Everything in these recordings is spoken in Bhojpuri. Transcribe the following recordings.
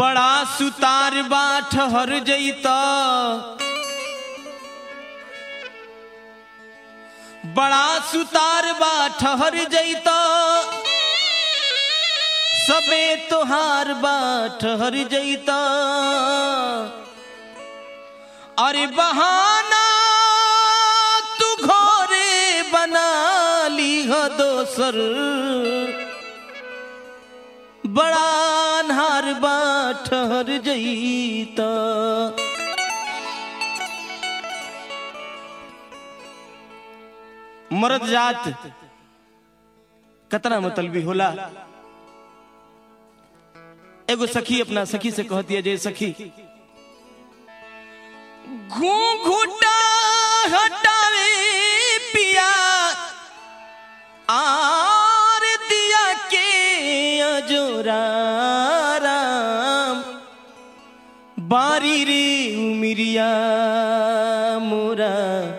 बड़ा सुतार बा ठहर जईता, बड़ा सुतार बा ठहर जईता, सबे तोहार बा ठहर जईता। अरे बहाना तू घरे बना ली हो दोसर, बड़ा अन्हार बा ठहर जईता। मर्द जात कतना मतलबी होला। एगो सखी अपना सखी से कहती है, जे सखी घूंघूटा हटावे पिया आर दिया के अजोरा राम, बारी रे उमिरिया मोरा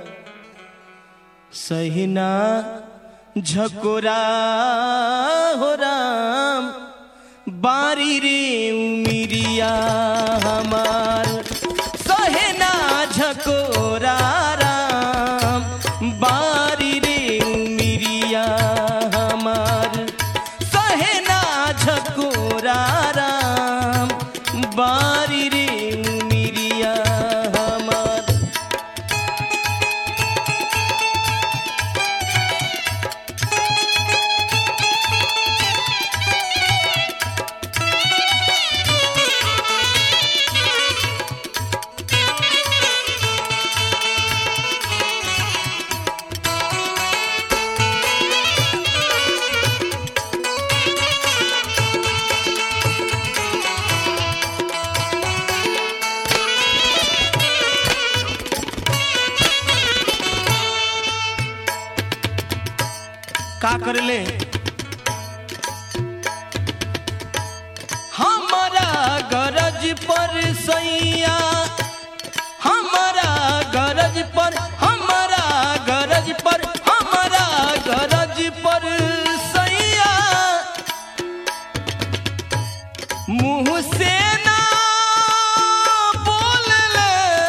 सहिना झकोरा हो राम, बारी रे उमिरिया हमार सहिना झकोरा राम, बारी रे उमिरिया हमार सहिना झकोरा राम, बारी रे उमिरिया हमार। का कर ले हमारा गरज पर सैया, हमारा गरज पर, हमारा गरज पर, हमारा गरज पर सैया, मुंह से ना बोल ले,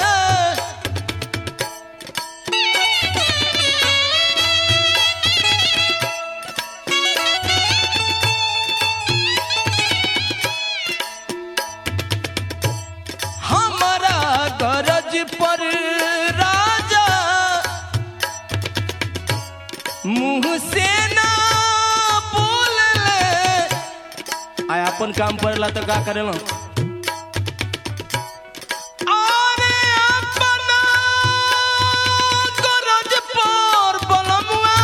गरज पर राजा मुंह से ना बोल ले। आय अपन काम पड़ला तो का करेला, अरे अपना गरज पर बलमुआ,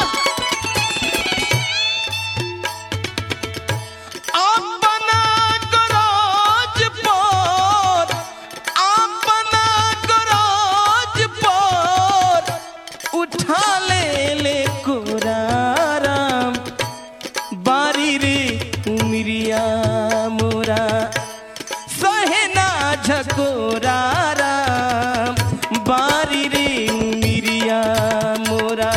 अपना गरज पर, उठा ले कोराराम, बारी रे उमिरिया मोरा सहेना झकोराराम, बारी रे उमिरिया मोरा।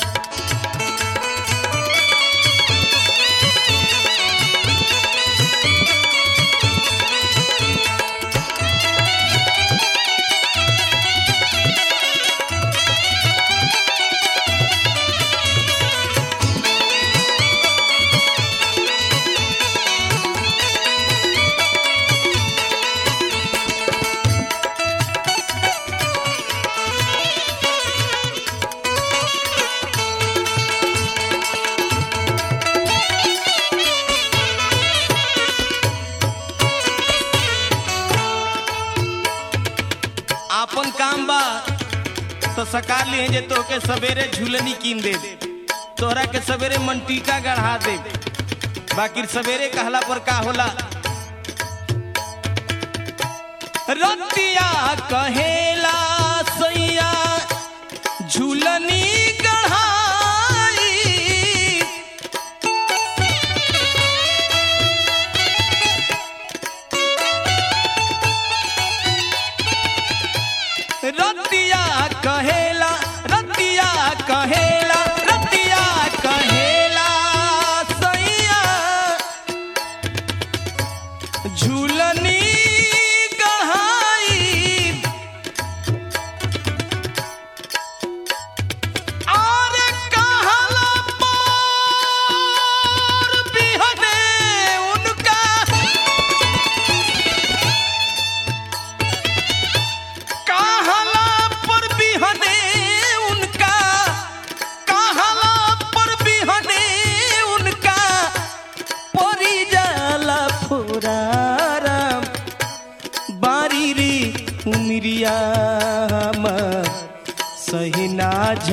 आपन काम बा तो सका लिए जे तो के सवेरे झूलनी कीन दे, तोहरा के सवेरे मंटीका गढ़ा दे, बाकी सवेरे कहला पर का होला। रतिया कहेला सैया झूलनी गढ़ाई, रतिया कहेला, रतिया कहेला, रतिया कहेला सैया झूल झूलनी गढ़ाई और कहला पर बिहने उनका कहला पर बिहने उनका कहला पर बिहने उनका परी जाला फुराराम बारी रे उमरिया सहिना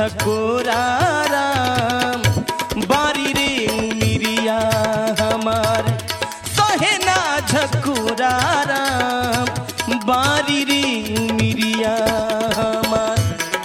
झकोराराम बारी रे उमरिया हमार सहिना झकोराराम बारी रे उमरिया हमार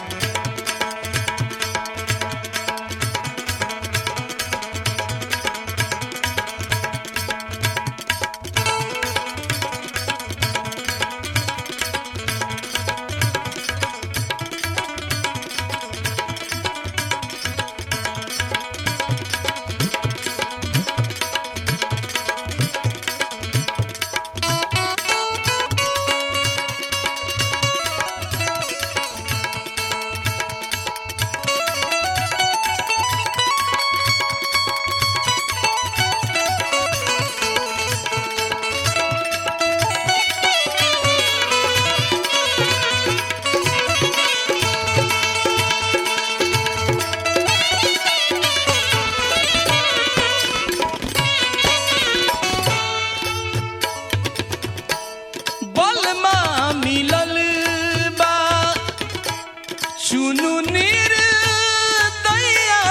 बलमा मिलल बा चुनु निर्दया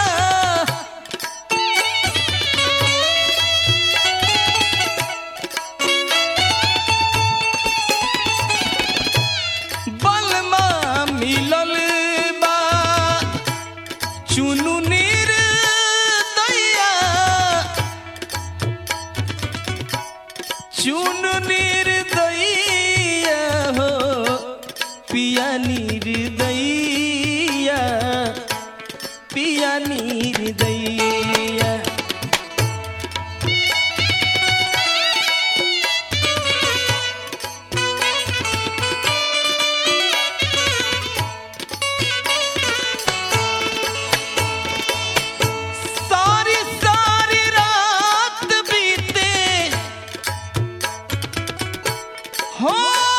बलमा मिलल बा चुनु निर्दया चुनु निर्दया हो पिया निर्दया पिया निर्दया सारी सारी रात बीते हो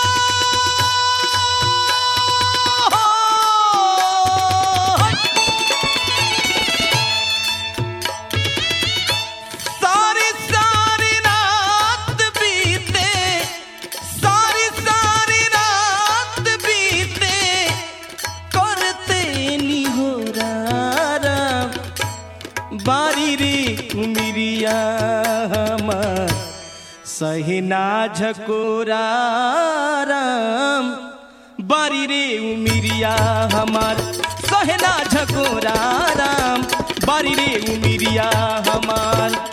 सारी सारी रात बीते सारी सारी रात बीते करते निहोराराम बारी रे उमरिया हमार सहिना झकोराराम बारी रे उमरिया हमार सहिना झकोराराम बारी रे उमरिया हमार